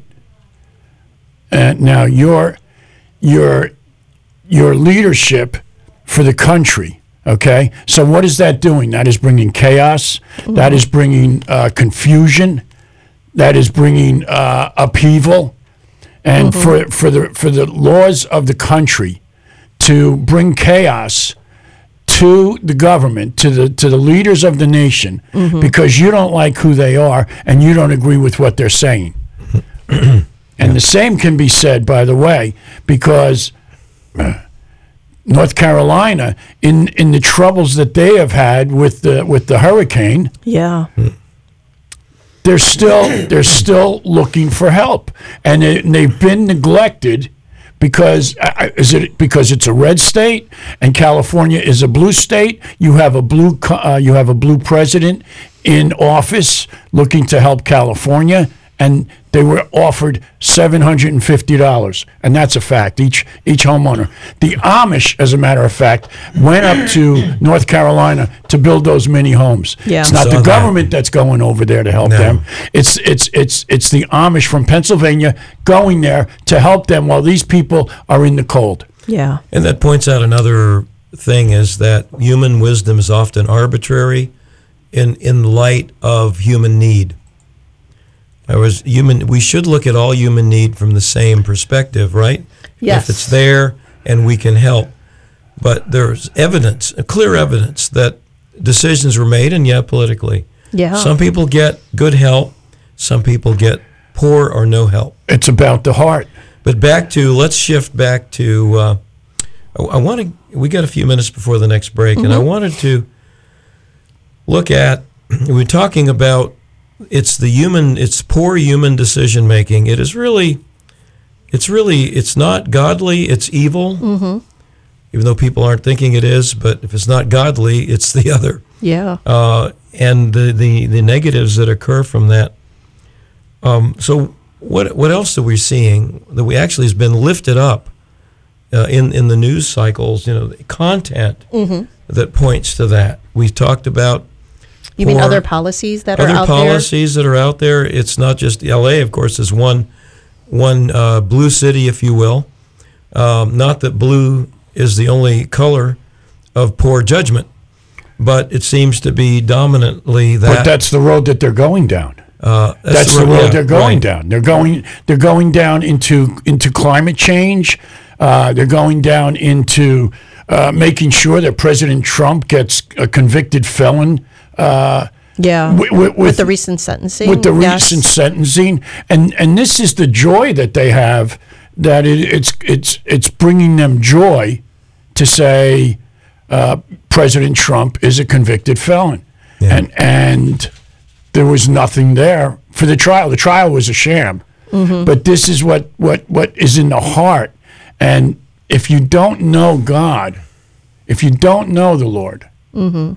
And now your your your leadership for the country, okay? So what is that doing? That is bringing chaos. Mm-hmm. That is bringing uh, confusion. That is bringing uh, upheaval. And mm-hmm. for for the for the laws of the country to bring chaos to the government, to the to the leaders of the nation, mm-hmm. because you don't like who they are and you don't agree with what they're saying. And the same can be said, by the way, because uh, North Carolina, in, in the troubles that they have had with the with the hurricane, yeah, they're still they're still looking for help, and, they, and they've been neglected because uh, is it because it's a red state and California is a blue state? You have a blue uh, you have a blue president in office looking to help California. And they were offered seven hundred fifty dollars, and that's a fact, each each homeowner. The Amish, as a matter of fact, went up to North Carolina to build those mini homes. Yeah. It's not Saw the that. government that's going over there to help No. them. It's it's it's it's the Amish from Pennsylvania going there to help them while these people are in the cold. yeah. And that points out another thing is that human wisdom is often arbitrary in, in light of human need. I was human. We should look at all human need from the same perspective, right? Yes. If it's there and we can help. But there's evidence, clear evidence, that decisions were made, and yeah, politically. Yeah. Some people get good help. Some people get poor or no help. It's about the heart. But back to, let's shift back to, uh, I, I want to, we got a few minutes before the next break, mm-hmm. and I wanted to look at, we're talking about, it's the human, it's poor human decision making. It is really, it's really, it's not godly, it's evil, mm-hmm. even though people aren't thinking it is, but if it's not godly, it's the other. Yeah. Uh, and the, the, the negatives that occur from that. Um, so what what else are we seeing that we actually has been lifted up uh, in, in the news cycles, you know, the content mm-hmm. that points to that. We talked about You mean other policies that other are out policies that are out there. It's not just L A, of course, is one one uh, blue city, if you will. Um, not that blue is the only color of poor judgment, but it seems to be dominantly that. But that's the road that they're going down. Uh, that's, that's the road yeah, they're going right. down. They're going they're going down into into climate change. Uh, they're going down into uh, making sure that President Trump gets a convicted felon. Uh, Yeah, with, with, with the recent sentencing. With the yes. recent sentencing, and and this is the joy that they have. That it, it's it's it's bringing them joy to say uh, President Trump is a convicted felon, yeah. and and there was nothing there for the trial. The trial was a sham. but this is what, what, what is in the heart. And if you don't know God, if you don't know the Lord, Mm-hmm.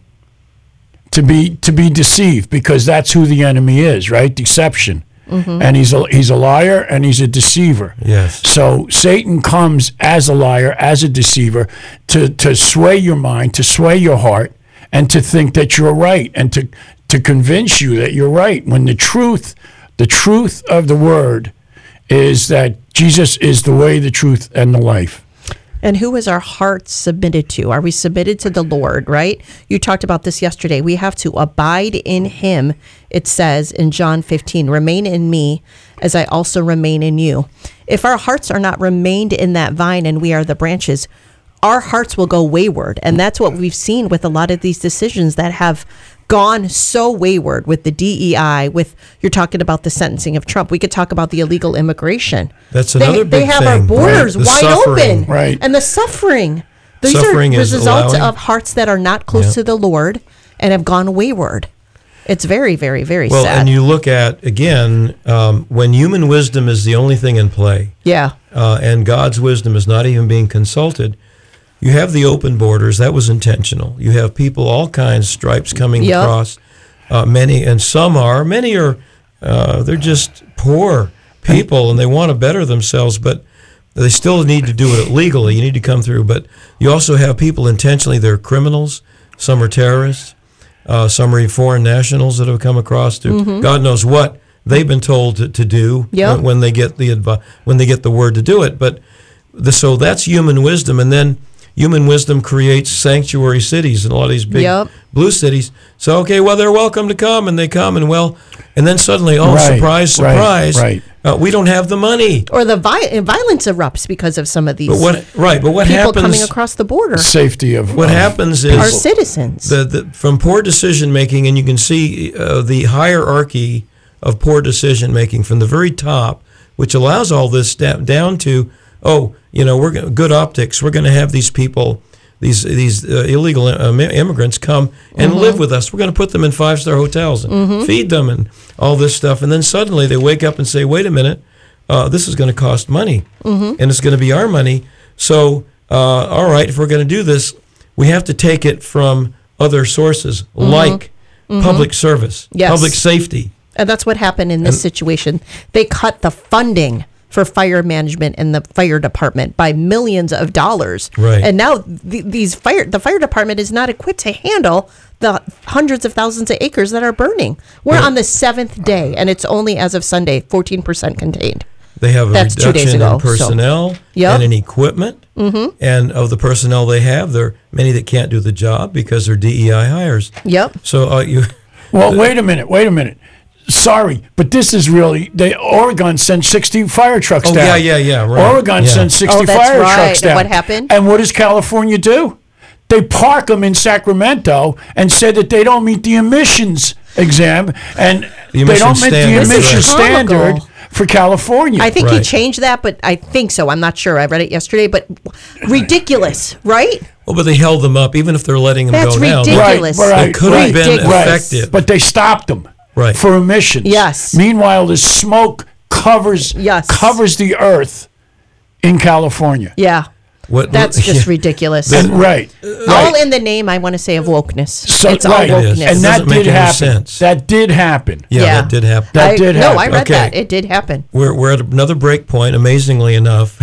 to be to be deceived, because that's who the enemy is, right? Deception. Mm-hmm. And he's a, he's a liar and he's a deceiver. Yes. So Satan comes as a liar, as a deceiver, to, to sway your mind, to sway your heart, and to think that you're right, and to, to convince you that you're right, when the truth, the truth of the word is that Jesus is the way, the truth, and the life. And who is our heart submitted to? Are we submitted to the Lord, right? You talked about this yesterday. We have to abide in him. It says in John fifteen, remain in me as I also remain in you. If our hearts are not remained in that vine and we are the branches, our hearts will go wayward. And that's what we've seen with a lot of these decisions that have gone so wayward, with the D E I, with, you're talking about the sentencing of Trump. We could talk about the illegal immigration. That's They, another they big have thing. our borders Right. The wide suffering. open. Right. And the suffering. These Suffering are is results allowing- of hearts that are not close Yeah. to the Lord and have gone wayward. It's very, very, very Well, sad. and you look at, again, um, when human wisdom is the only thing in play, yeah. uh, and God's wisdom is not even being consulted, you have the open borders. That was intentional. You have people, all kinds, stripes coming Yep. across. Uh, many, and some are, many are, uh, they're just poor people and they want to better themselves, but they still need to do it legally. You need to come through. But you also have people intentionally, they're criminals. Some are terrorists. Uh, some are foreign nationals that have come across to God knows what they've been told to, to do Yep. when, when they get the advi- when they get the word to do it. But the, so that's human wisdom, and then human wisdom creates sanctuary cities in a lot of these big Yep. blue cities. So okay, well, they're welcome to come, and they come, and well, and then suddenly, oh, Right, surprise, right, surprise, right. Uh, we don't have the money. Or the vi- violence erupts because of some of these But what right? But what people happens? coming across the border. Safety of What of happens Our is citizens. the, the from poor decision making, and you can see uh, the hierarchy of poor decision making from the very top, which allows all this da- down to, oh, you know, we're gonna, good optics. We're going to have these people, these these uh, illegal uh, immigrants come and live with us. We're going to put them in five star hotels and feed them and all this stuff. And then suddenly they wake up and say, wait a minute, uh, this is going to cost money, and it's going to be our money. So, uh, all right, if we're going to do this, we have to take it from other sources, like public service, Yes. public safety. And that's what happened in this And- situation. They cut the funding for fire management in the fire department by millions of dollars. Right. And now th- these fire the fire department is not equipped to handle the hundreds of thousands of acres that are burning. We're Right. on the seventh day, and it's only as of Sunday fourteen percent contained. They have a That's two days reduction ago, in so- personnel Yep. and in equipment. Mm-hmm. And of the personnel they have, there are many that can't do the job because they're D E I hires. Yep. So uh, you, Well, wait a minute, wait a minute. Sorry, but this is really, they Oregon sent sixty fire trucks Oh, down. yeah, yeah, yeah, right. Oregon Yeah. sent sixty Oh, that's fire right. trucks And down. what happened? And what does California do? They park them in Sacramento and said that they don't meet the emissions exam, and The they don't emission meet the standards, emission right. standard Comical. for California. I think he Right. changed that, but I think so. I'm not sure. I read it yesterday, but ridiculous, right? well, but they held them up, even if they're letting them That's go now. they- ridiculous. Right, right, It could have been Ridiculous. effective. But they stopped them Right. for emissions. Yes. Meanwhile, the smoke covers Yes. covers the earth in California. Yeah. What, That's just yeah. ridiculous. And, right. All right. in the name, I want to say, of wokeness. So- it's all right. It is. wokeness. And that Doesn't make did any happen. sense. That did happen. Yeah, Yeah. that did happen. That I, did no, happen. I read Okay. that. It did happen. We're we're at another break point, amazingly enough.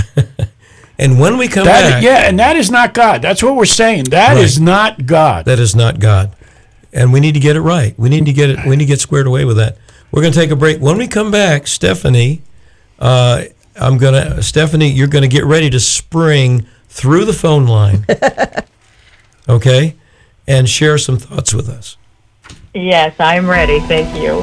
And when we come That back, yeah, and that is not God. That's what we're saying. That Right. is not God. that is not God. And we need to get it right. We need to get it. We need to get squared away with that. We're going to take a break. When we come back, Stephanie, uh, I'm gonna Stephanie, you're going to get ready to spring through the phone line, okay, and share some thoughts with us. Yes, I'm ready. Thank you.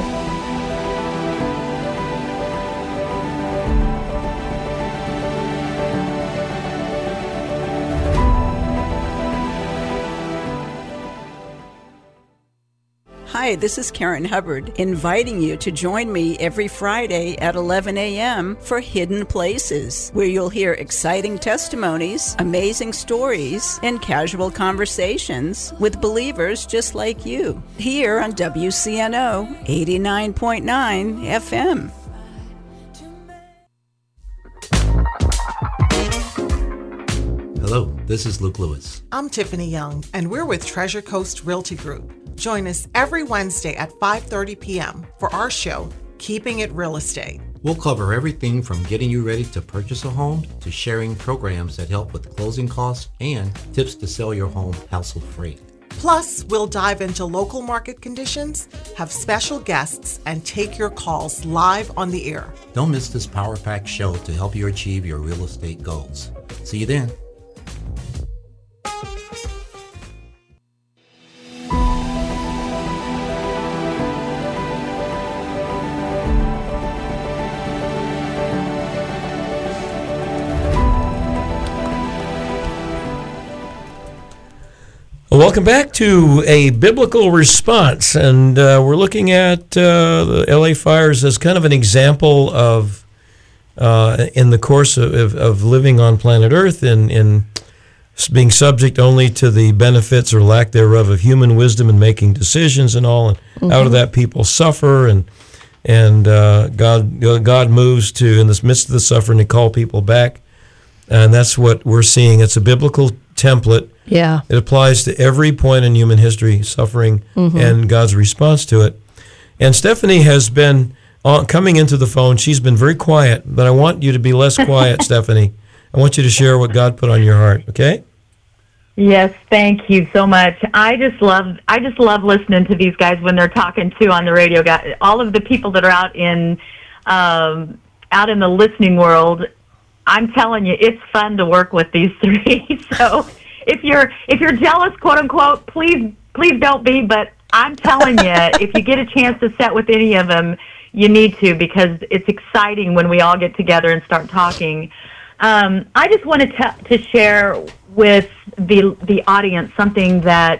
Hi, this is Karen Hubbard, inviting you to join me every Friday at eleven a.m. for Hidden Places, where you'll hear exciting testimonies, amazing stories, and casual conversations with believers just like you, here on W C N O eighty-nine point nine F M. This is Luke Lewis. I'm Tiffany Young, and we're with Treasure Coast Realty Group. Join us every Wednesday at five thirty p.m. for our show, Keeping It Real Estate. We'll cover everything from getting you ready to purchase a home to sharing programs that help with closing costs and tips to sell your home hassle-free. Plus, we'll dive into local market conditions, have special guests, and take your calls live on the air. Don't miss this power-packed show to help you achieve your real estate goals. See you then. Welcome back to A Biblical Response, and uh, we're looking at uh, the L A fires as kind of an example of, uh, in the course of, of, of living on planet Earth, and in, in being subject only to the benefits or lack thereof of human wisdom in making decisions and all, and mm-hmm. out of that people suffer, and and uh, God God moves to, in the midst of the suffering, to call people back, and that's what we're seeing. It's a biblical template. Yeah. It applies to every point in human history, suffering, mm-hmm. and God's response to it. And Stephanie has been on, coming into the phone. She's been very quiet, but I want you to be less quiet, Stephanie. I want you to share what God put on your heart, okay? Yes, thank you so much. I just love I just love listening to these guys when they're talking too on the radio. All of the people that are out in um, out in the listening world, I'm telling you, it's fun to work with these three. So if you're if you're jealous, quote unquote, please please don't be. But I'm telling you, if you get a chance to sit with any of them, you need to, because it's exciting when we all get together and start talking. Um, I just wanted to, to share with the the audience something that,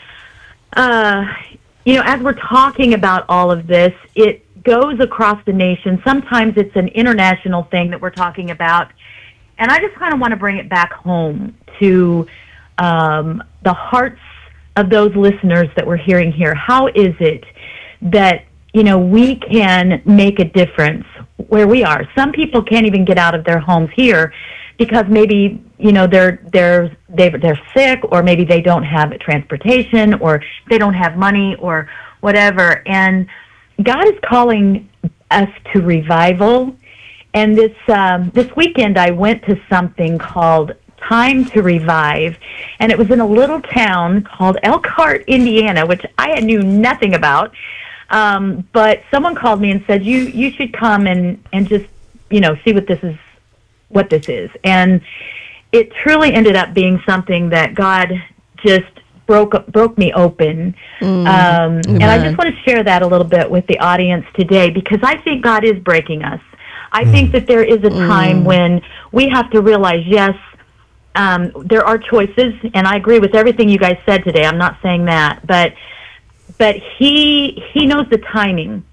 uh, you know, as we're talking about all of this, it goes across the nation. Sometimes it's an international thing that we're talking about. And I just kind of want to bring it back home to um, the hearts of those listeners that we're hearing here. How is it that, you know, we can make a difference where we are? Some people can't even get out of their homes here because maybe, you know, they're they're they're, they're sick, or maybe they don't have transportation, or they don't have money, or whatever. And God is calling us to revival. And this um, this weekend, I went to something called Time to Revive, and it was in a little town called Elkhart, Indiana, which I knew nothing about. Um, but someone called me and said, "You you should come and, and just, you know, see what this is, what this is." And it truly ended up being something that God just broke broke me open. Mm, um, and I just want to share that a little bit with the audience today, because I think God is breaking us. I think that there is a time mm. when we have to realize, yes, um, there are choices, and I agree with everything you guys said today. I'm not saying that, but but he he knows the timing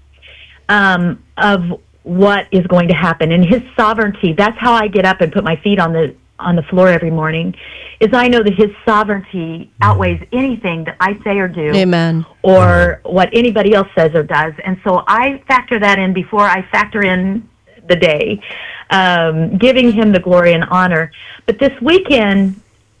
um, of what is going to happen, and his sovereignty. That's how I get up and put my feet on the on the floor every morning, is I know that his sovereignty outweighs anything that I say or do. Amen. Or what anybody else says or does. And so I factor that in before I factor in the day, um, giving him the glory and honor. But this weekend,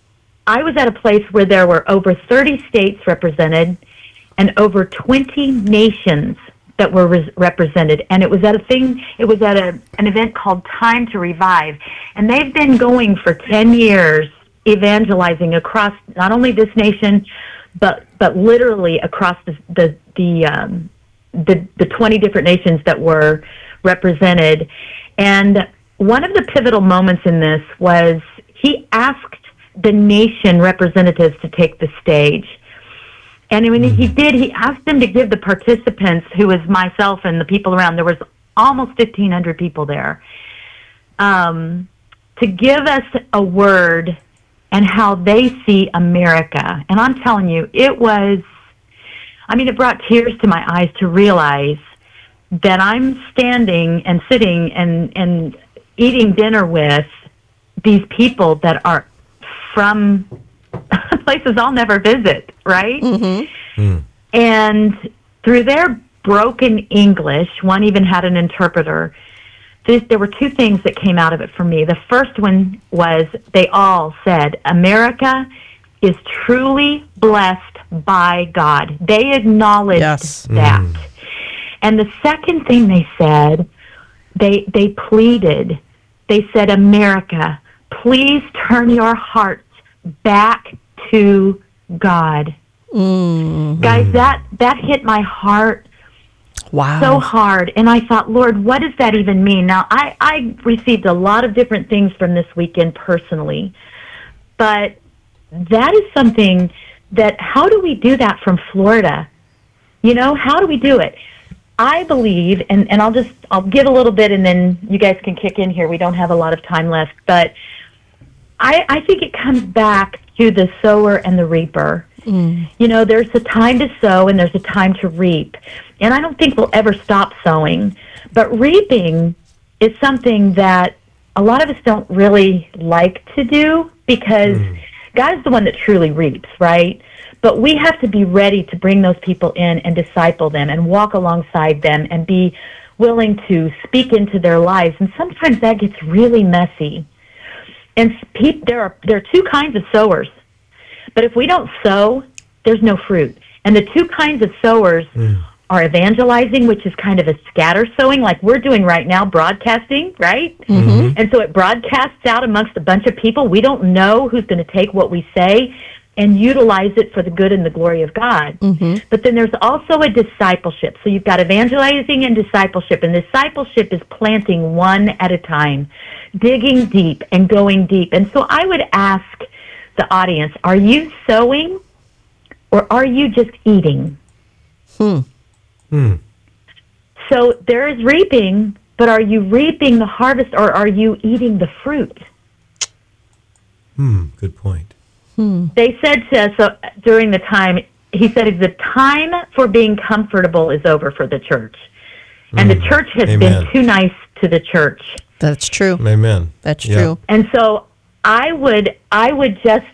I was at a place where there were over thirty states represented and over twenty nations that were res- represented. And it was at a thing, it was at a, an event called Time to Revive. And they've been going for ten years evangelizing across not only this nation, but but literally across the the the, um, the, the twenty different nations that were represented. And one of the pivotal moments in this was he asked the nation representatives to take the stage. And when he did, he asked them to give the participants, who was myself and the people around, there was almost fifteen hundred people there, um, to give us a word and how they see America. And I'm telling you, it was, I mean, it brought tears to my eyes to realize that I'm standing and sitting and, and eating dinner with these people that are from places I'll never visit, right? Mm-hmm. Mm. And through their broken English, one even had an interpreter, th- there were two things that came out of it for me. The first one was they all said, America is truly blessed by God. They acknowledged Yes. that. Mm. And the second thing they said, they they pleaded. They said, America, please turn your hearts back to God. Mm. Guys, that, that hit my heart Wow. so hard. And I thought, Lord, what does that even mean? Now, I, I received a lot of different things from this weekend personally, but that is something that, how do we do that from Florida? You know, how do we do it? I believe, and, and I'll just, I'll give a little bit and then you guys can kick in here. We don't have a lot of time left, but I, I think it comes back to the sower and the reaper. Mm. You know, there's a time to sow and there's a time to reap. And I don't think we'll ever stop sowing. But reaping is something that a lot of us don't really like to do because mm. God is the one that truly reaps, right? But we have to be ready to bring those people in and disciple them and walk alongside them and be willing to speak into their lives. And sometimes that gets really messy. And pe- there are there are two kinds of sowers. But if we don't sow, there's no fruit. And the two kinds of sowers mm. are evangelizing, which is kind of a scatter sowing, like we're doing right now, broadcasting, right? Mm-hmm. And so it broadcasts out amongst a bunch of people. We don't know who's going to take what we say and utilize it for the good and the glory of God. Mm-hmm. But then there's also a discipleship. So you've got evangelizing and discipleship. And discipleship is planting one at a time, digging deep and going deep. And so I would ask the audience, are you sowing or are you just eating? Hmm. Hmm. So there is reaping, but are you reaping the harvest or are you eating the fruit? Hmm. Good point. Hmm. They said to us uh, during the time, he said, the time for being comfortable is over for the church. And Mm. the church has Amen. been too nice to the church. That's true. Amen. That's Yeah. true. And so I would I would just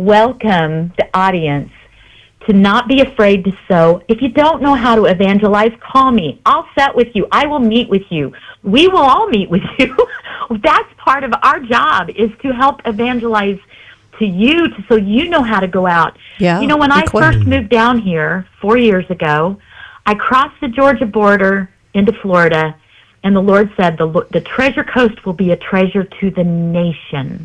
welcome the audience to not be afraid to sow. If you don't know how to evangelize, call me. I'll sit with you. I will meet with you. We will all meet with you. That's part of our job, is to help evangelize to you to, so you know how to go out. Yeah, You know, when I equip- first moved down here four years ago, I crossed the Georgia border into Florida, and the Lord said, the, the Treasure Coast will be a treasure to the nation.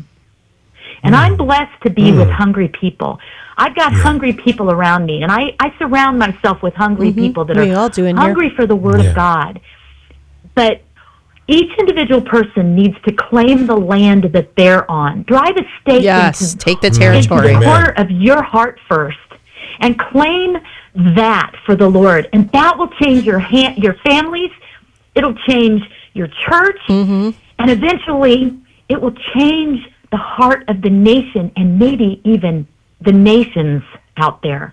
And I'm blessed to be Mm. with hungry people. I've got hungry people around me, and I, I surround myself with hungry Mm-hmm. people that We are all do in here. hungry for the Word Yeah. of God. But each individual person needs to claim the land that they're on. Drive a stake Yes, into, take the into territory. the Amen. corner of your heart first, and claim that for the Lord. And that will change your ha- your families. It'll change your church. Mm-hmm. And eventually, it will change the heart of the nation and maybe even the nations out there.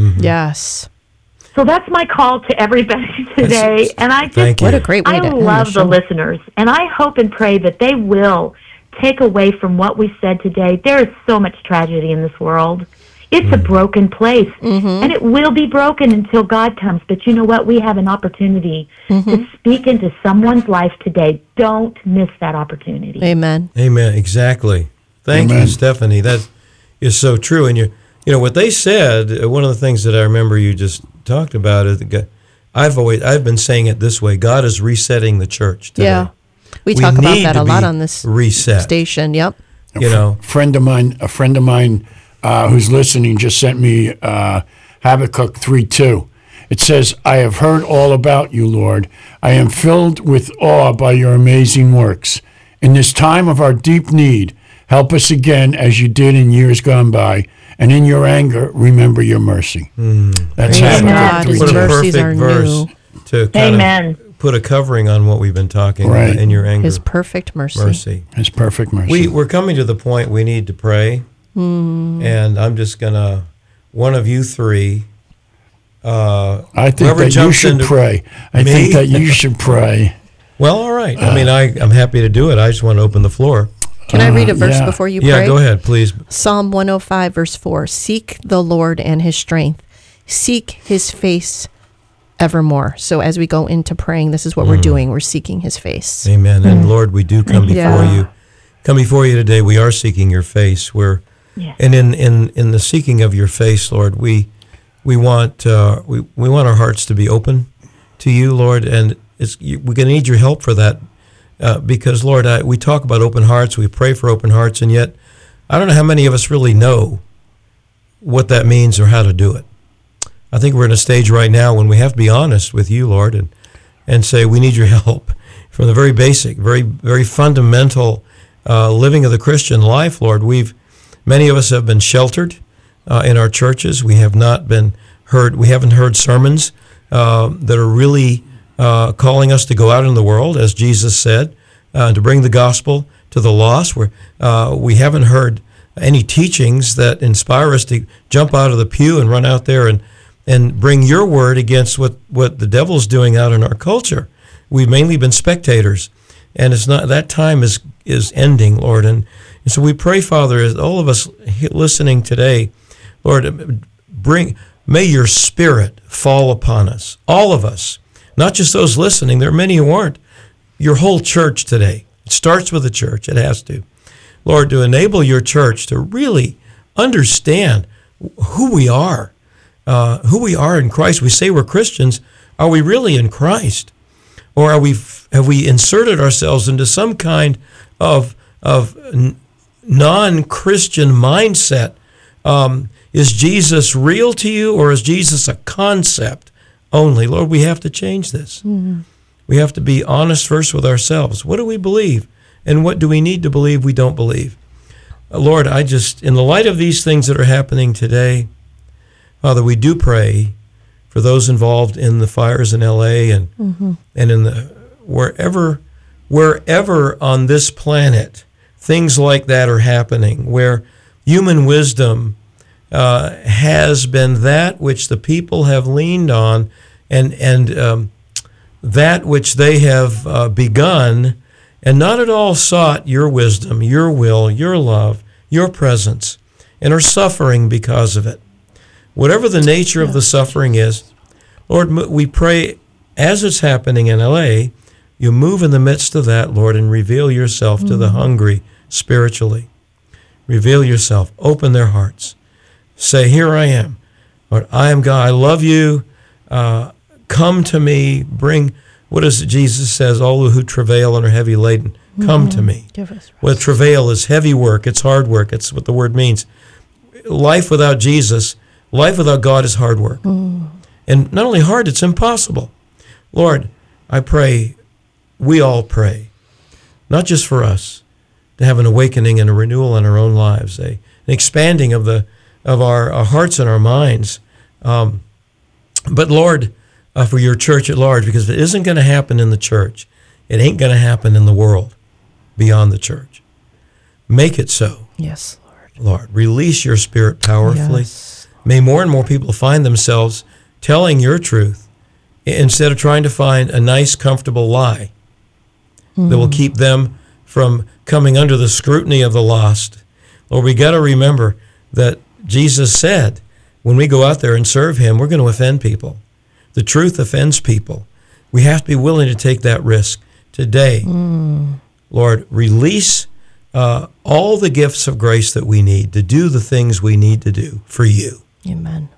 Yes. So that's my call to everybody today. And I just, Thank you. What a great way I to end love the the show. listeners. And I hope and pray that they will take away from what we said today. There is so much tragedy in this world. It's a broken place. Mm-hmm. And it will be broken until God comes. But you know what? We have an opportunity Mm-hmm. to speak into someone's life today. Don't miss that opportunity. Amen. Amen. Exactly. Thank Amen. you, Stephanie. That is so true. And you, you know what they said. uh, One of the things that I remember you just talked about is, that God- I've always I've been saying it this way: God is resetting the church today. Yeah. We, We talk about need that to a lot be on this reset. station. Yep. You know, friend of mine, a friend of mine uh, who's listening just sent me uh, Habakkuk three two. It says, I have heard all about you, Lord. I am filled with awe by your amazing works. In this time of our deep need, help us again as you did in years gone by. And in your anger, remember your mercy. That's Praise Amen. God. Habakkuk His what a three two. mercies perfect are verse new. to kind Amen. of put a covering on what we've been talking Right. about. In your anger, His perfect mercy. mercy. His perfect mercy. We we're coming to the point we need to pray, Mm. and I'm just gonna one of you three. Uh, I think whoever that you jumps should into- pray. I Me? think that you should pray. Well, all right. I mean, I I'm happy to do it. I just want to open the floor. Can I read a Uh, verse yeah. before you Yeah, pray? go ahead, please. Psalm one oh five, verse four. Seek the Lord and his strength. Seek his face evermore. So as we go into praying, this is what we're doing. We're seeking his face. Amen. And Lord, we do come before Yeah. you. Come before you today. We are seeking your face. We're Yes. and in, in, in the seeking of your face, Lord, we we want uh, we we want our hearts to be open to you, Lord, and it's you, we're going to need your help for that uh, because, Lord, I, we talk about open hearts, we pray for open hearts, and yet I don't know how many of us really know what that means or how to do it. I think we're in a stage right now when we have to be honest with you, Lord, and and say we need your help from the very basic, very very fundamental uh, living of the Christian life, Lord. We've many of us have been sheltered uh, in our churches. We have not been heard. We haven't heard sermons uh, that are really uh, calling us to go out in the world, as Jesus said, uh, to bring the gospel to the lost. We're, uh, we haven't heard any teachings that inspire us to jump out of the pew and run out there and and bring your word against what, what the devil's doing out in our culture. We've mainly been spectators, and it's not that time is is ending, Lord. And, and so we pray, Father, as all of us listening today, Lord, bring may your Spirit fall upon us, all of us, not just those listening. There are many who aren't. Your whole church today. It starts with the church. It has to, Lord, to enable your church to really understand who we are. Uh, who we are in Christ. We say we're Christians. Are we really in Christ, or are we? Have we inserted ourselves into some kind of of non-Christian mindset? Um, is Jesus real to you, or is Jesus a concept only? Lord, we have to change this. Mm-hmm. We have to be honest first with ourselves. What do we believe, and what do we need to believe we don't believe? Uh, Lord, I just, in the light of these things that are happening today, Father, we do pray for those involved in the fires in L A and mm-hmm. and in the wherever wherever on this planet things like that are happening, where human wisdom uh, has been that which the people have leaned on, and and um, that which they have uh, begun, and not at all sought your wisdom, your will, your love, your presence, and are suffering because of it. Whatever the nature of the suffering is, Lord, we pray as it's happening in L A, you move in the midst of that, Lord, and reveal yourself mm-hmm. to the hungry spiritually. Reveal yourself. Open their hearts. Say, here I am. Lord, I am God. I love you. Uh, come to me. Bring, what is it Jesus says? All who travail and are heavy laden, come mm-hmm. to me. Give us rest. Well, travail is heavy work. It's hard work. It's what the word means. Life without Jesus, life without God is hard work. Mm. And not only hard, it's impossible. Lord, I pray, we all pray, not just for us, to have an awakening and a renewal in our own lives, a, an expanding of the of our, our hearts and our minds. Um, but Lord, uh, for your church at large, because if it isn't going to happen in the church, it ain't going to happen in the world beyond the church. Make it so. Yes, Lord. Lord, release your Spirit powerfully. Yes. May more and more people find themselves telling your truth instead of trying to find a nice, comfortable lie mm. that will keep them from coming under the scrutiny of the lost. Lord, we got to remember that Jesus said, when we go out there and serve him, we're going to offend people. The truth offends people. We have to be willing to take that risk today. Mm. Lord, release uh, all the gifts of grace that we need to do the things we need to do for you. Amen.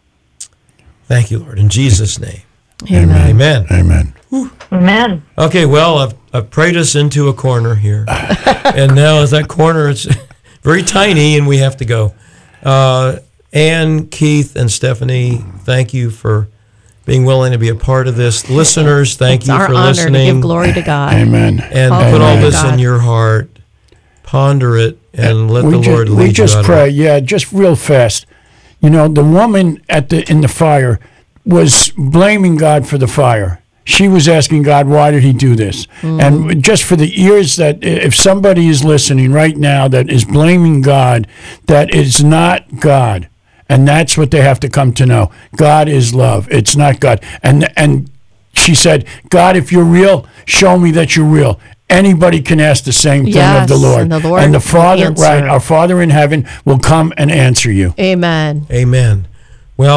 Thank you, Lord. In Jesus' name. Amen. Amen. Amen. Whew. Amen. Okay, well, I've, I've prayed us into a corner here. And now as that corner, it's very tiny and we have to go. Uh, Ann, Keith, and Stephanie, thank you for being willing to be a part of this. Listeners, thank it's you our for honor listening. To give glory to God. Amen. And All put all Amen. this God. in your heart. Ponder it and let we the just, Lord lead we just you out pray, of it. yeah, just real fast. You know, the woman at the in the fire was blaming God for the fire. She was asking God, why did he do this? Mm. And just for the ears that, if somebody is listening right now that is blaming God, that is not God. And that's what they have to come to know. God is love. It's not God. And and she said, God, if you're real, show me that you're real. Anybody can ask the same thing yes, of the Lord. And the, Lord and the Father, answer. right, our Father in heaven will come and answer you. Amen. Amen.